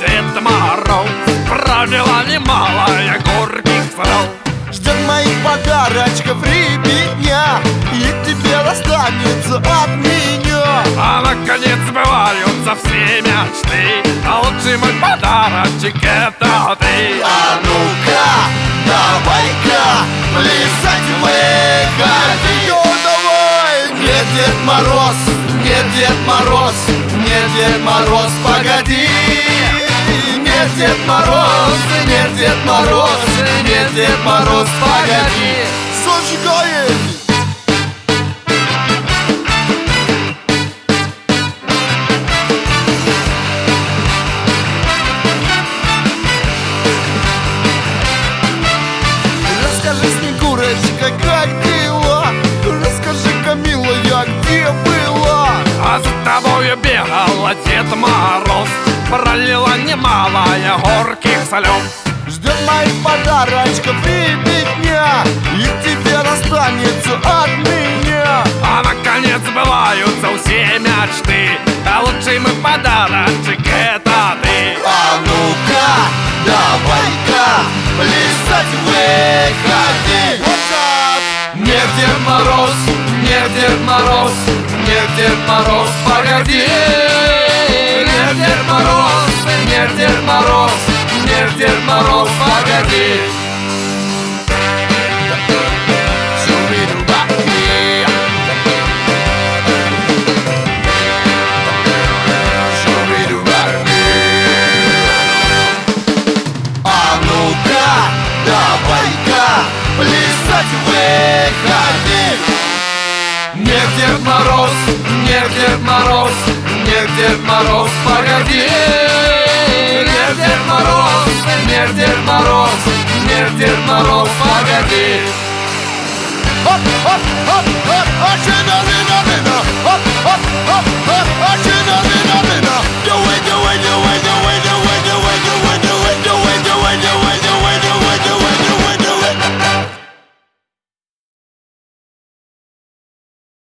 Дед Мороз. Пролила немалая горьких слез. Ждет моих подарочков ребятня, и тебе достанется от меня. А наконец сбываются все мечты, а лучший мой подарочек — это ты. А ну-ка, давай-ка плясать выходи. Ну давай! Нет, Дед Мороз, нет, Дед Мороз, нет, Дед Мороз, погоди. Нет, Дед Мороз, нет, Дед Мороз, нет, Дед Мороз, погоди. Зажигай! Расскажи, Снегурочка, как дела? Расскажи-ка, милая, где была? А за тобою бегал Дед Мороз, пролила немалая горьких слез. Ждет моих подарочков ребятня, и тебе достанется от меня. А наконец сбываются все мечты, а лучший мой подарочек — это ты. А ну-ка, давай-ка плясать выходи. Нет, Дед Мороз, нет, Дед Мороз, нет, Дед Мороз, погоди. Нет, Дед Мороз, нет, Дед Мороз, нет, Дед Мороз, погоди. Шуби-дуба-и. Шуби-дуба-и. А ну-ка, давай-ка плясать выходи. Нет, Дед Мороз, нет, Дед Мороз, нет, Дед Мороз, погоди. Нет, Дед Мороз, нет, Дед Мороз, нет, Дед Мороз, погоди. Хоп, хоп, хоп, хоп, хоп, хоп, хоп, хоп, хоп, хоп, хоп,